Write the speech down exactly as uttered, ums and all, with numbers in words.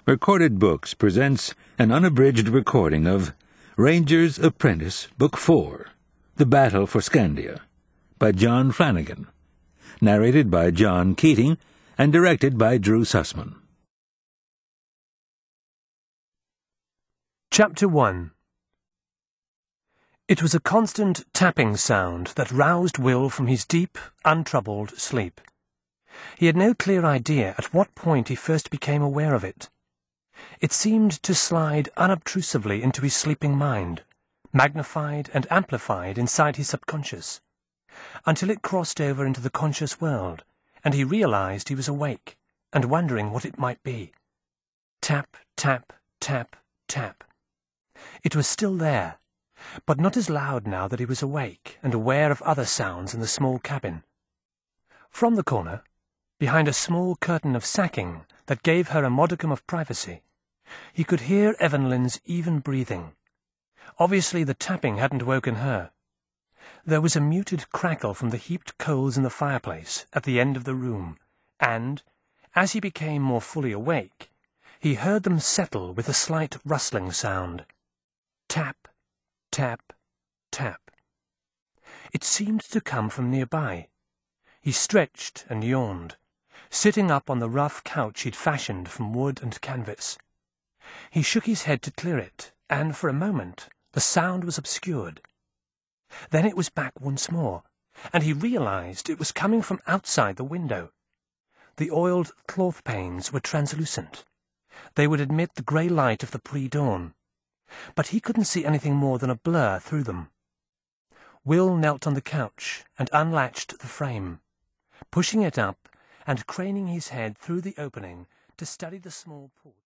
Recorded Books presents an unabridged recording of Ranger's Apprentice, Book four, The Battle for Scandia, by John Flanagan, narrated by John Keating and directed by Drew Sussman. Chapter one. It was a constant tapping sound that roused Will from his deep, untroubled sleep. He had no clear idea at what point he first became aware of it. It seemed to slide unobtrusively into his sleeping mind, magnified and amplified inside his subconscious, until it crossed over into the conscious world, and he realized he was awake and wondering what it might be. Tap, tap, tap, tap. It was still there, but not as loud now that he was awake and aware of other sounds in the small cabin. From the corner, behind a small curtain of sacking that gave her a modicum of privacy, he could hear Evelyn's even breathing. Obviously the tapping hadn't woken her. There was a muted crackle from the heaped coals in the fireplace at the end of the room, and, as he became more fully awake, he heard them settle with a slight rustling sound. Tap, tap, tap. It seemed to come from nearby. He stretched and yawned, sitting up on the rough couch he'd fashioned from wood and canvas. He shook his head to clear it, and for a moment the sound was obscured. Then it was back once more, and he realized it was coming from outside the window. The oiled cloth panes were translucent. They would admit the grey light of the pre-dawn, but he couldn't see anything more than a blur through them. Will knelt on the couch and unlatched the frame, pushing it up and craning his head through the opening to study the small porch.